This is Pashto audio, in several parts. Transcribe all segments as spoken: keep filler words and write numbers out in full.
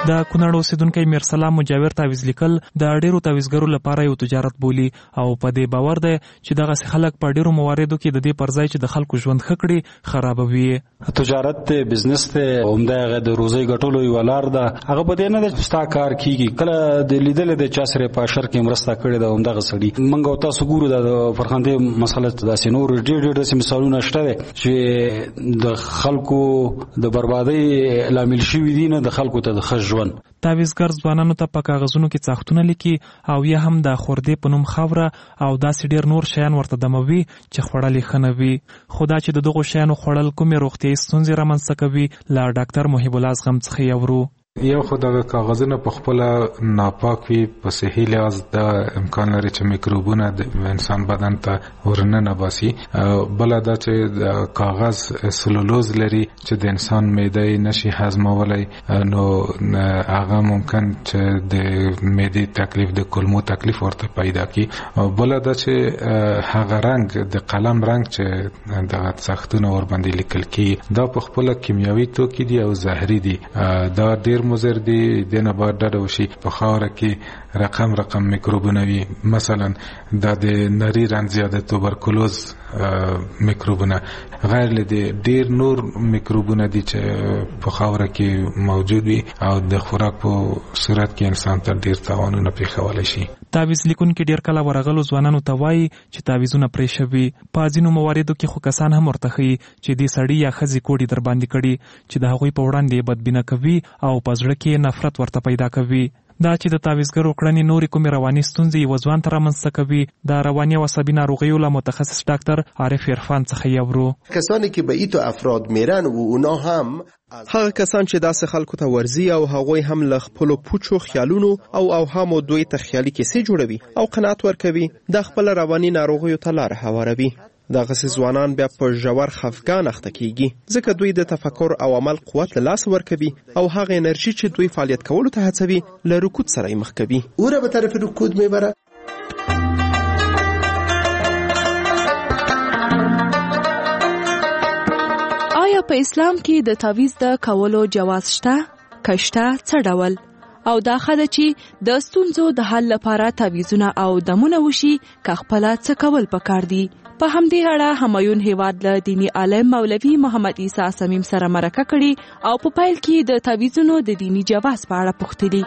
د کونړ اوسیدونکي میرسلام مجاور تعویض لیکل د ډیرو تعویضګرو لپاره یو تجارت بولی او په دې باور دی چې دغه خلک په ډیرو مواردو کې د دې پرځای چې د خلکو ژوند ښه کړي خرابوي. تجارت ته بزنس ته عمده د روزي ګټلو یو لار ده. هغه په دې نه د ستا کار کیږي کله د لیدل د چا سره په شر کې مرسته کړي د عمده غسړي منګو تاسو ګورو د فرخنده مسله د سينور ډېر ډېر د مثالونه شته چې د خلکو د بربادي لامل شي دي نه د خلکو ته د خژ تعویضګر ځوانانو ته په کاغذونو کې څاختونه لیکي او یا هم د خوردې په نوم خاوره او داسې ډیر نور شیان ورته دموي چې خوړل یې ښه نه وي. خو دا چې د دغو شیانو خوړل کومې روغتیایي ستونزې رامنځته کوي له ډاکټر محب الله زغم څخه یې اورو. یو خو دغه کاغذونه په خپل ناپاک وي، په صحي لحاظ دا امکان لري چې میکروبونه د انسان بدن ته ورننه باسي. بل دا چې د کاغذ سلولوز لري چې د انسان معده نشي هضمولای، نو هغه ممکن چې د معده تکلیف د کولمو تکلیف ورته پیدا کی. بل دا چې هغه رنگ د قلم رنگ چې دغه سختونه ور باندې لیکل کی دا په خپل کیمیاوي توکي دي او زهري دي. دا ډیر مضر دي، دنه باید ډډه وشي. په خاوره کې رقم رقم میکروبونه وي، مثلا د نری رنځ یا د توبرکلوز میکروبونه، غیر لدی ډیر نور میکروبونه دي چې په خاوره کې موجود وي او د خوراک په صورت کې انسان ته ډیر تاوانونه پیښولی شي. تعویض لیکونکي ډیر کله ورغلو ځوانانو ته وایي چې تعویضونه پرې شوي. په ځینو مواردو کې خو کسان هم ورته ښیي چې دې سړي یا ښځې کوډې در باندې کړي چې د هغوی په وړاندې بدبینه کوي او په زړه کې نفرت ورته پیدا کوي. دا چې د تعویضګرو کړنې نورې کومې رواني ستونزې یوه ځوان ته رامنځته کوي، د رواني او عصبي ناروغیو له متخصص ډاکټر عارف عرفان څخه یې اورو. کسانی که به ایتو افراد میرن و اونا هم هغه کسان چې داسې خلکو ته ورزي او هغوی هم له خپلو پوچو خیالونو او اوهامو دوی ته خیالي کیسې جوړوي او قناعت ورکوي، د خپل رواني ناروغیو ته لاره هواروي. دغسې ځوانان بیا په ژور خفګان اخته کیږي، ځکه دوی د تفکر او عمل قوت له لاسه ورکوي او هغه انرژي چې دوی فعالیت کولو ته هڅوي له رکود سره یې مخ کوي. او را به طرف رکود میبره. آیا په اسلام کې د تعویض د کولو جواز شته؟ کشته څه ډول؟ او دا خده چې د ستونزو د حل لپاره تعویضونه او دمونه وشي که خپله څه کول پکار دي؟ په همدې اړه همایون هیواد له دینی عالم مولوي محمد عیسی صمیم سره مرکه کړي او په پیل کې د تعویضونو د دینی جواز په اړه پوښتلي.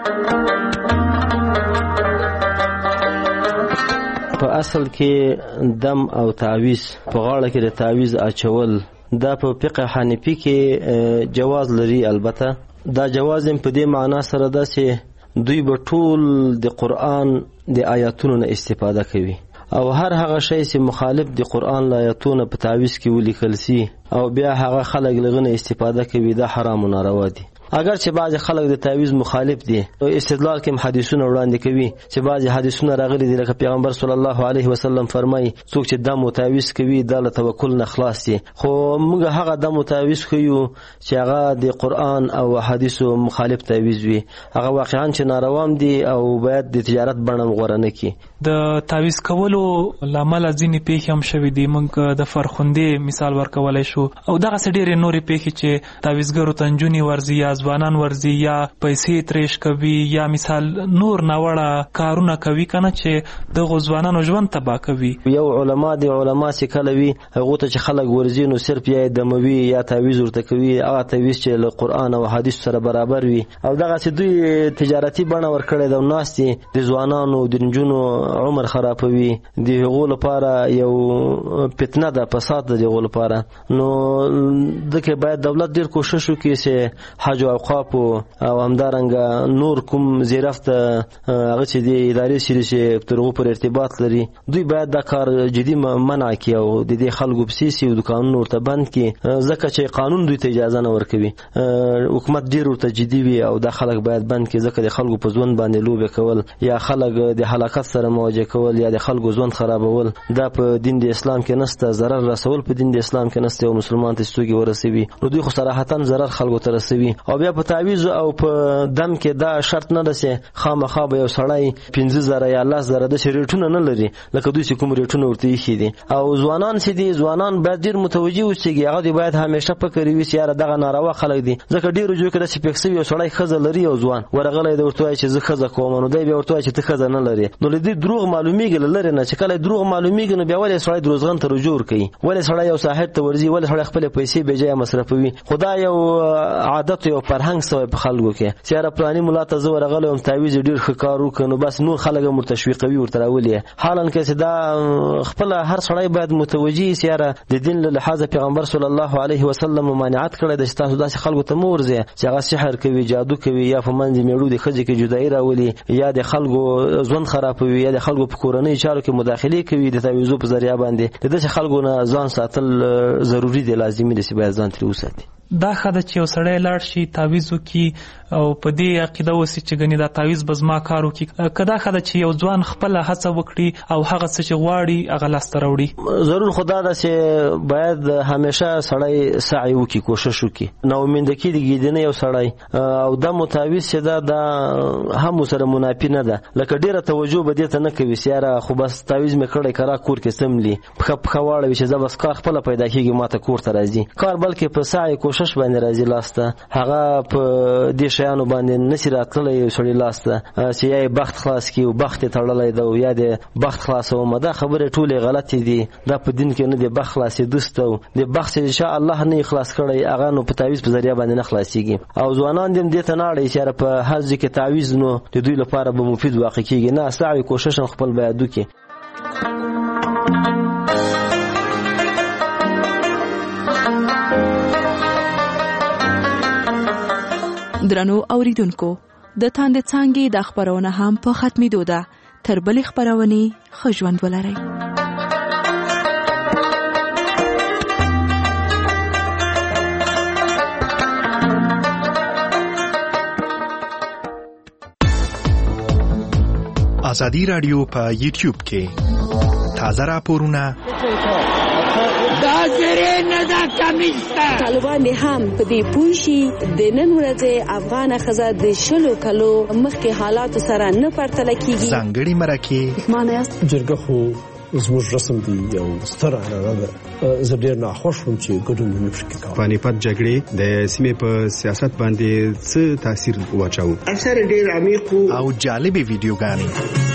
په اصل کې دم او تعویض په غاړه کې د تعویض اچول دا په فقه حنفي کې جواز لري. البته دا جواز په دې معنا سره ده چې دوی به ټول د قرآن د آیاتونو نه استفاده کوي او هر هغه شی چې مخالف د قرآن له آیاتونو په تعویض کې ولیکل سي او بیا هغه خلک لغنه استفاده کوي، دا حرام و ناروا دي. اگر چې بعض خلک د تعویض مخالف دي او استدلال کې حدیثونه وړاندې کوي چې بعض حدیثونه راغلي دي لکه پیغمبر صلی الله علیه وسلم فرمایي څوک چې دم او تعویض کوي دا له توکل نه خلاص دي. خو موږ هغه دم او تعویض کوو چې هغه د قرآن او حدیثو مخالف تعویض وي، هغه واقعا چې ناروام دي او باید د تجارت بڼه غوره نه کړي. د تعویض کولو لامل ځینې پیښې هم شوي دي. موږ د فرخندې مثال ورکولی شو او دغسې ډېرې نورې پیښې چې تعویضګرو ته نجونې ورځي یا ځوانان ورځي یا پیسې ترېش کوي یا مثال نور ناوړه کارونه کوي کنه چې دغو ځوانانو ژوند تباه کوي. یو علما دی علما چې کله وي هغو ته چې خلک ورځي نو صرف یا دموي یا تعویض ورته کوي، هغه تعویض چې له قرآن او حدیث سره برابر وي او دغسې دوی تجارتي بڼه ورکړې ده او ناستې د ځوانانو د نجونو عمر خرابوي. د هغو لپاره یو فتنه ده، فساد ده د هغو لپاره. نو دغه باید دولت ډېر کوشش وکړي چې حج او اوقاف او همدارنګه نور کوم زیرفت هغه چې د ادارې سره چې ترغو پر ارتباط لري دوی باید دا کار جدي منع کړي او د دې خلکو بسیسي او د قانون ورته بند کړي، ځکه چې قانون دوی ته اجازه نه ورکوي. حکومت ډیر ورته جدي وي او دا خلک باید بند کړي، ځکه د خلکو په ژوند باندې لوبې کول یا خلک د هلاکت سره مواجه کول یا د خلکو ژوند خرابول دا په دین د اسلام کې نشته. ضرر رسول په دین د اسلام کې نشته او مسلمان ته ستوګي ورسوي نو دوی خو صراحتاً ضرر خلکو ته رسوي او او بیا په تعویض او په دم کې دا شرط نه ده چې خامخا به یو سړی پنځه زره یا لس زره د ریټونه نه لري لکه دوی چې کوم ریټونه ورته ایښي دي. او ځوانان چې دي ځوانان باید ډېر متوجه اوسېږي، هغه باید همیشه فکر وي چې یاره دغه ناروا خلک دي. ځکه ډېرو ځایو کې داسې پېښ شوي یو سړی ښځه لري او ځوان ورغلی دی ورته وایي چې زه ښځه کوم، نو دی بیا ورته وایي چې ته ښځه نه لري. نو له دې دروغ معلومېږي له لرې نه چې کله دروغ معلومېږي نو بیا ولې سړی دروغجن ته رجوع کوي، ولې سړی یو ساحت ته ورځي، ولې سړی خپلې پیسې بې ځایه مصرفوي. خو دا یو عادت یو فرهنګ سوی په خلکو کې چې یاره فلاني ملا ته زه ورغلی وم تعویض یې ډېر ښه کار وکړ نو بس نور خلک هم ورته تشویقوي ورته راولي. حالان کې چې دا خپله هر سړی باید متوجه سي یاره د دین له لحاظه پیغمبر صلی الله علیه وسلم ممانعت کړی ده چې تاسو داسې خلکو ته مه ورځئ چې هغه سحر کوي، جادو کوي، یا په منځ میړو د ښځې کې جدایي راولي، یا د خلکو ژوند خرابوي، یا د خلکو په کورنۍ چارو کې مداخلې کوي د تعویضو په ذریعه باندې. د داسې خلکو نه ځان ساتل ضروري دی، لازمي دی چې باید ځان ترې وساتي. دا ښه ده چې یو سړی لاړ شي تعویض وکړي او په دې عقیده اوسي چې ګنې دا تعویض به زما کار وکړي، که دا ښه ده چې یو ځوان خپله هڅه وکړي او هغه څه چې غواړي هغه لاسته راوړي. ضرور خو دا ده چې باید همیشه سړی سعی وکړي، کوشش وکړي، ناامیده کېږي نه یو سړی. او دا متعویض چې دا دا هم سره منافي نه ده، لکه ډېره توجه به دې ته نه کوي چې یاره خو بس تعویض مې کړی کرا کور کې څملي پښه پښه واړوي چې زه بس کار خپله پیدا کېږي ما ته کور ته راځي. کار بلکې په سعی کوشش باندې راځي لاسته، هغه په دې شیانو باندې نشي راتللی یو سړي لاسته چې یا یې بخت خلاص کړي او بخت یې تړلی ده او یا د بخت خلاصومه. دا خبرې ټولې غلطې دي، دا په دین کې نه دی بخت خلاصېدو ته او د بخت چې انشاء الله نه یې خلاص کړی هغه نو په تعویض په ذریعه باندې نه خلاصېږي. او ځوانان دې هم دې ته نه اړوي چې یاره په هر ځای کې تعویض نو د دوی لپاره به مفید واقع کېږي. نه، سعی کوشش هم خپل باید وکړي. درنو اوریدونکو، د تاندې څانګې د خبرونه هم په ختمېدو ده. تر بلې خبرونې ښه ژوند ولرئ. ازادي رادیو په یوټیوب کې تازه راپورونه طالبان هم په دې پوه شي د نن ورځې افغان ښځه د شلو کلو مخکې حالاتو سره نه پرتله کیږي. ځانګړي مرکې جرګه خو زموږ رسم دی یو ستر عنعنه ده. زه ډېر ناخوښ وم چې ګډون مې پکې کاوه. پانیپت جګړې د سیمې په سیاست باندې څه تاثیر واچاوه؟ اکثر ډېر عمیق او جالبې ویډیوګانې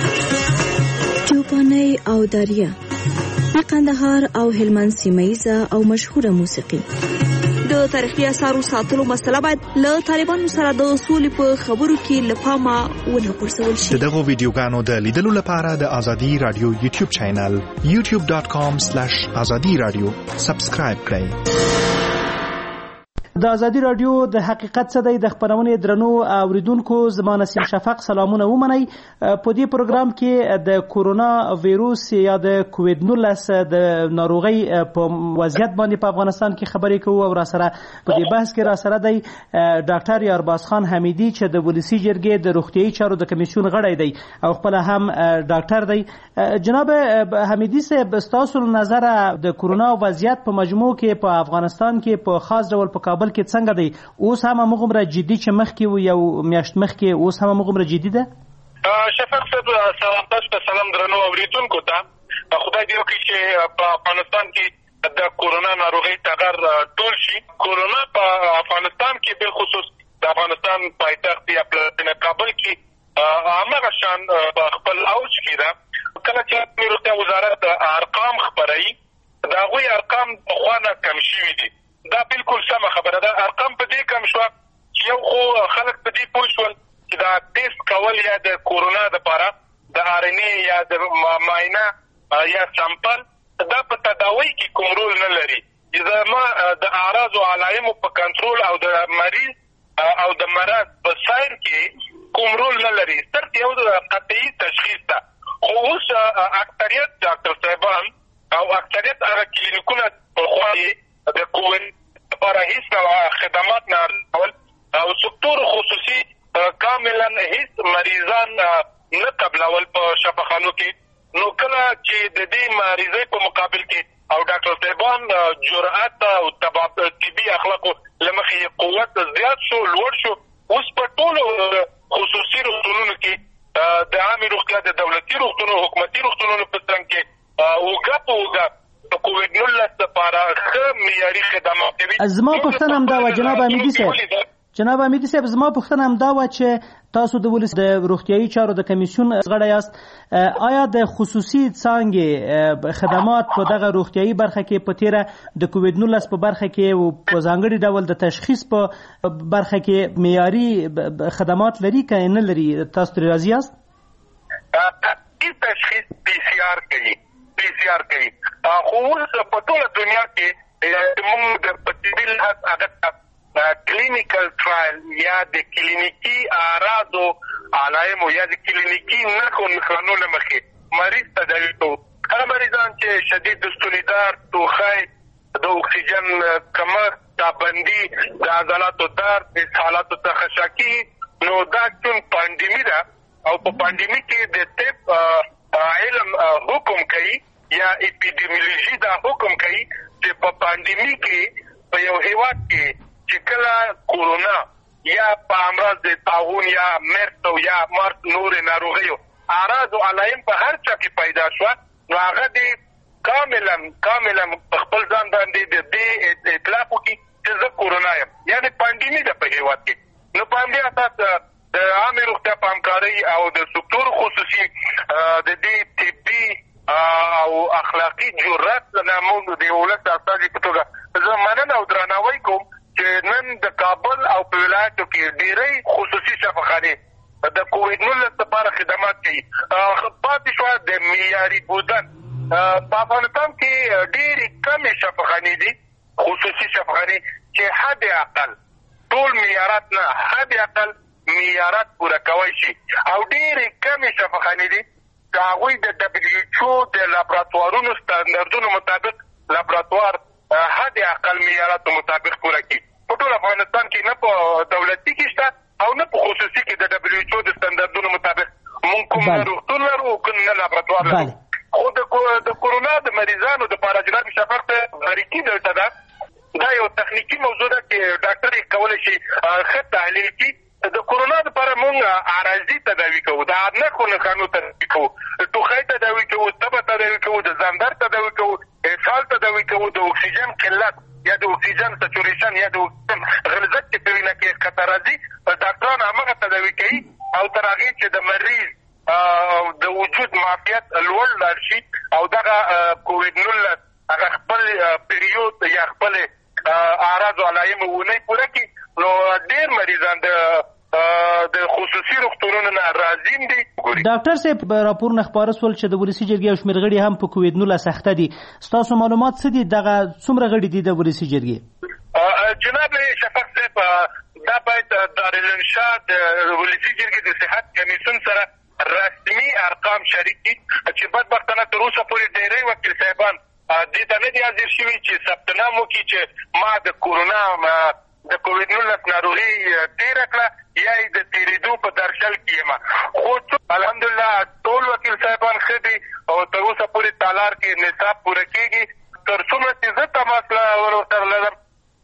چوپانۍ او دریا د قندهار او هلمند سیمه‌ییزه او مشهوره موسیقي. د تاریخي اثارو ساتلو مسله باید له طالبانو سره د اصول په خبرو کې له پامه ونه غورځول شي. دغه ویډیوګانو د لیدلو لپاره د ازادي رادیو یوټیوب چینل یوټیوب ډاټ کام سلیش ازادي رادیو سبسکرایب کړئ. د ازادي رادیو د حقیقت څه دی د خبرونې درنو اوریدونکو، زما نسیم شفق سلامونه ومنئ. په دې پروګرام کې د کورونا ویروس یا د کووید نولس د ناروغۍ په وضعیت باندې په افغانستان کې خبرې کوو او را سره په دې بحث کې را سره دی ډاکټر یارباز خان حمیدي چې د ولسی جرګې د روغتیايي چارو د کمیسیون غړی دی او خپل هم ډاکټر دی. جناب حمیدي صاحب، ستاسو نظر د کورونا وضعیت په مجموع کې په افغانستان کې په خاص ډول په کابل کې څنګه دی؟ اوس هم همغومره جدي چې مخکې و یو میاشت مخکې اوس هم همغومره جدي ده؟ شفق صاحب سلام تاسو ته، سلام درنو اوریدونکو ته. خدای دې وکړي چې په افغانستان کې د کورونا ناروغۍ ټغر ټول شي. کورونا په افغانستان کې بالخصوص د افغانستان پایتخت یا پلازمینه کابل کې هماغه شان په خپل اوج کې ده. کله چې روغتیا وزارت ارقام خپروي د هغوی ارقام پخوا نه کم شوي دي. دا بالکل سمه خبره ده. ارقام په دې کم شوه چې یو خو خلک په دې پوه شول چې دا ټیسټ کول یا د کورونا دپاره د آر ان اے یا د معاینه یا سامپل دا په تداوی کې کوم رول نه لري. زما د اعراض او علایمو په کنټرول او د مریض او د مرض په سایر کې کوم رول نه لري، صرف یو قطعي تشخیص ده. خو اوس اکثریت ډاکټر صاحبان او اکثریت هغه کلینیکونه پخوا د کووید لپاره هیڅ خدمات نه ورکول او سکتور خصوصي کاملا هیڅ مریضان نه قبلول په شفاخانو کې. نو کله چې د دې مریضۍ په مقابل کې او ډاکټر صاحبان جرأت او طبي اخلاقو له مخې قوت زیات شو لوړ شو. اوس په ټولو خصوصي روغتونونو کې د عامې روغتیا د دولتي روغتونو حکومتي روغتونونو په څنګ کې اوږه په اوږه د کووډ نولس لپاره ښه معیاري خدمات کوي. زما پوښتنه همدا وه جناب حمیدي صاحب جناب حمیدي صاحب زما پوښتنه همدا وه چې تاسو د ولس د روغتیایي چارو د کمیسیون غړی یاست. آیا د خصوصي څانګې خدمات په دغه روغتیایي برخه کې په تیره د کووډ نولس په برخه کې او په ځانګړي ډول د تشخیص په برخه کې معیاري خدمات لري که نه لري؟ تاسو ترې راضي یاست؟ تشخیص پی سی آر کوي پی سی آر کوي خو اوس په ټوله دنیا کې موږ د په طبي لحاظ هغه کلینیکل ټرایل یا د کلینیکي اعراضو علایمو یا د کلینیکي نښو نښانو له مخې مریض تداوي کوو. هغه مریضان چې شدید د ستونیدار، ټوخی، د اکسیجن کمښت، تابندي، د عضلاتو درد، د حالاتو څخه شاکي، نو دا چون پاندیمي ده او په پاندیمي کې د طب علم حکم کوي یا اپیډیمیولوژي دا حکم کوي چې په پاندیمي کې په یو هیواد کې چې کله کورونا یا په امراض د طاعون یا مرض او یا مرض نور ناروغیو اعراض او علایم په هر چا کې پیدا شو، نو هغه دې کاملا کاملا خپل ځان باندې د دې اطلاق وکړي چې زه کورونا یم، یعنې پاندیمي ده په هیواد کې. نو په همدې اساس د عامې روغتیا په همکارۍ او د سکتور خصوصي د دې طبي او اخلاقي جرأت نه موږ د ولس د استازي په توګه زه مننه او درناوی کوم چې نن د کابل او په ولایتو کې ډېرې خصوصي شفاخانې د کووډ نولس لپاره خدمات کوي. پاتې شوه د معیاري بودن. په افغانستان کې ډېرې کمې شفاخانې دي خصوصي شفاخانې چې حد اقل ټول معیارات نه حد اقل معیارات پوره کوی شي، او ډېرې کمې شفاخانې دي چې هغوی د دبلیو ایچ او د لابراتوارونو سټنډردونو مطابق لابراتوار حد اقل معیاراتو مطابق پوره کړي. په ټول افغانستان کې نه په دولتي کې شته او نه په خصوصي کې د دبلیو ایچ او د سټنډردونو مطابق مونږ کوم روغتون لرو او کوم نه لابراتوار لرو. خو د کورونا د مریضانو دپاره جناب شفاق ته بریکي دلته ده، دا یو تخنیکي موضوع ده چې ډاکټر یې کولی شي ښه تحلیل کړي. د کورونا لپاره موږ عارضي تداوي کوو، د نښو نښانو تداوي کوو، ټوخی تداوي کوو، تبه تداوي کوو، د ځاندر تداوي کوو، اسهال تداوي کوو، د اکسیجن قلت یا د اکسیجن سچوریشن یا د اکسیجن غلظت چې په وینه کې ښکته راځي ډاکټران همغه تداوي کوي، او تر هغې چې د مریض د وجود معافیت لوړ لاړ شي او دغه کووډ نولس هغه خپل پیریود یا خپل اعراض او علایم ونه پوره کړي، نو ډېر مریضان د د خصوصي روغتونونو نه راځي دي. ډاکټر صاحب راپورونه خپاره شول چې د ولسي جرګې او شمېر غړي هم په کووډ نولس اخته دي. ستاسو معلومات څه دي؟ دغه څومره غړي دي د ولسي جرګې؟ جناب شفاق صاحب دا باید دارالانشاء د ولسي جرګې د صحت کمیسیون سره رسمي ارقام شریک کړي چې بدبختانه تر اوسه پورې ډېری وکیل صاحبان دې ته نه دي حاضر شوي چې ثبت نام وکړي چې ما د کورونا د کووډ نولس ناروغي تېره کړه یا یې د تېرېدو په درشل کې یم. خو الحمدلله ټول وکیل صاحبان ښه دي او تر اوسه پورې تالار کې نصاب پوره کېږي. تر څومره چې زه تماس ورسره لرم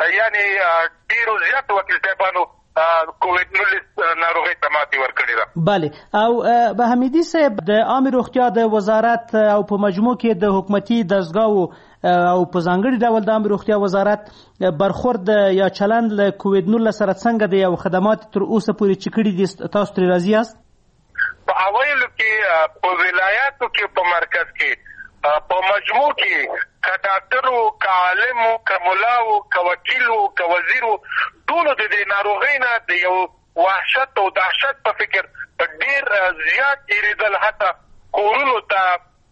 یعنې ډېرو زیاتو وکیل صاحبانو کووډ نولس ناروغۍ ته ماتې ورکړې ده. بله، او به حمیدي صاحب د عامې روغتیا د وزارت او په مجموع کې د حکومتي دستګاوو او په ځانګړي ډول د عامې روغتیا وزارت برخورد یا چلند له کووډ نولس سره څنګه دی او خدمات تر اوسه پورې چې کړي دي تاسو ترې راضي یاست؟ په اوایلو کې په ولایاتو کې په مرکز کې په مجموع کې که ډاکټرو، که عالمو، که ملاو، که وکیلو، که وزیرو ټولو د دې ناروغۍ نه د یو وحشت او دهشت په فکر ډېر زیات تېرېدل، حتی کورونو ته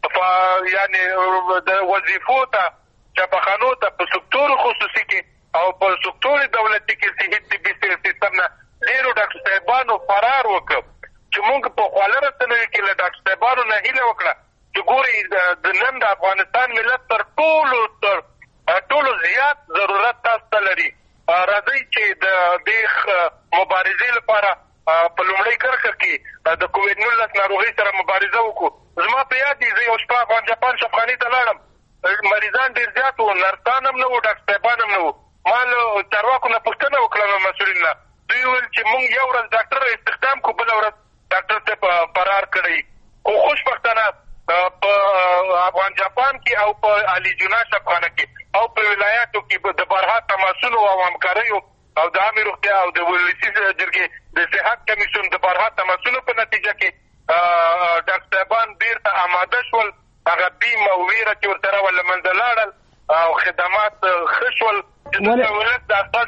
یعنې د وظیفو ته، چاپخانو ته، په سکتور خصوصي کې او په سکتور دولتي کې صحي طبي سیستم نه ډېرو ډاکټر صاحبانو فرار وکړ چې موږ په خواله رسنیو کې له ډاکټر صاحبانو نه هیله وکړه چې ګورئ د نن د افغانستان ملت تر ټولو تر ټولو زیات ضرورت تاسو ته لري. راځئ چې د دې مبارزې لپاره په لومړۍ کرښه کې د کووډ نولس ناروغۍ سره مبارزه وکړو. زما په یاد دي زه یو شپه افغان جاپان شفاخانې ته لاړم، مریضان ډېر زیات وو، نرسان هم نه وو، ډاکټر صاحبان هم نه وو. ما له چارواکو نه پوښتنه وکړه له مسؤلین نه، دوی وویل چې موږ یو ورځ ډاکټر استخدام کړو، بله ورځ ډاکټر صاحب فرار کړی. خو خوشبختانه په افغان جاپان کې او په علي جنا شفخانه کې او په ولایاتو کې د بارها تماسونو او همکاریو او د عامې روغتیا او د ولسي جرګې د صحت کمیسیون د بارها تماسونو په نتیجه کې ډاکټر صاحبان بیرته آماده شول. هغه بیم او ویره چې ورسره وه له منځه لاړل او خدمات ښه شول. ولې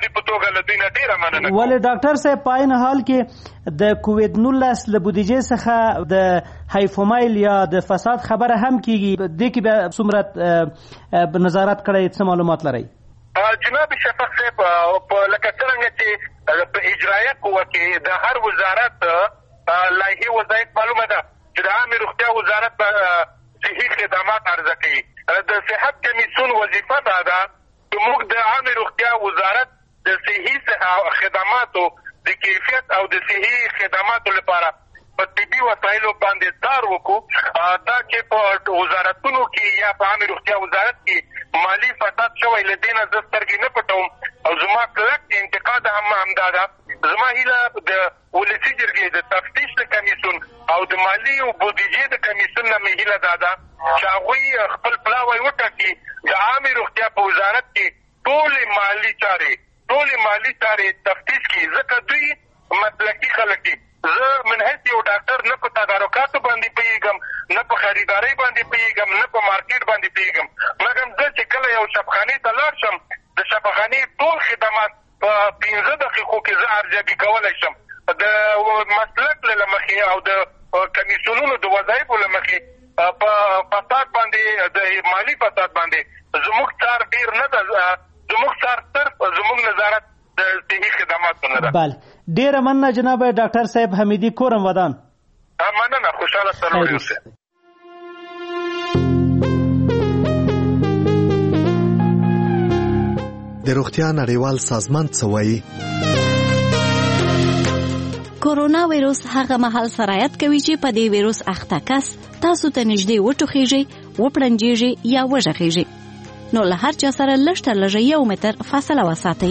ډاکټر صاحب په عین حال کې د کووید نولس له بودیجې څخه د هایفومایل یا د فساد خبره هم کیږي، دې کې به څومره نظارت کړی، څه معلومات لرئ؟ جناب شفق صاحب لکه څرنګه چې په اجرایه قوه کې د هر وزارت لایحې وظایف معلومه ده چې د عامې روغتیا وزارت به صحي خدمات عرضه کوي. د صحت کمیسیون وظیفه دا ده چې موږ د عامې روغتیا وزارت د صحي خدماتو د کیفیت او د صحي خدماتو لپاره په طبي وسایلو باندې کار وکړو. دا چې په وزارتونو کې یا په عامې روغتیا وزارت کې مالي فساد شوی، له دې نه زه سترګې نه پټوم او زما کلک انتقاد هم همدا ده. زما هیله د ولسي جرګې د تفتیش د کمیسیون او د مالي او بودیجې د کمیسیون نه مې هیله دا ده چې هغوی خپل پلاوی وټاکي د عامې روغتیا په وزارت کې ټولې مالي چارې ټولې مالي چارې تفتیش کړي، ځکه دوی مسلکي خلک دي. زه من حیث یو ډاکټر نه په تدارکاتو باندې پوهېږم، نه په خریدارۍ باندې پوهېږم، نه په مارکیټ باندې پوهېږم، مګر زه چې کله یو شفاخانې ته لاړ شم د شفاخانې ټول خدمات په پنځه دقیقو کې زه ارزیابي کولی شم. د مسلک له مخې او د کمیسیونونو د وظایفو له مخې په فساد باندې د مالي فساد باندې زموږ څار ډېر نه ده، زموږ څار صرف زموږ نظارت د صحي خدماتو نه ده. بله، ډېره مننه جناب ډاکټر صاحب حمیدي کورم ودان. مننه، خوشحاله سلوړ اوسئ. د روغتیا نړیوال سازمان څه وایي؟ کورونا ویروس هغه مهال سرایت کوي چې په دې ویروس اخته کس تاسو ته نږدې وټوخیږي، وپړنجیږي یا وژغیږي، نو له هر چا سره لږ تر لږه یو متر فاصله وساتئ.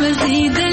ګرځیدل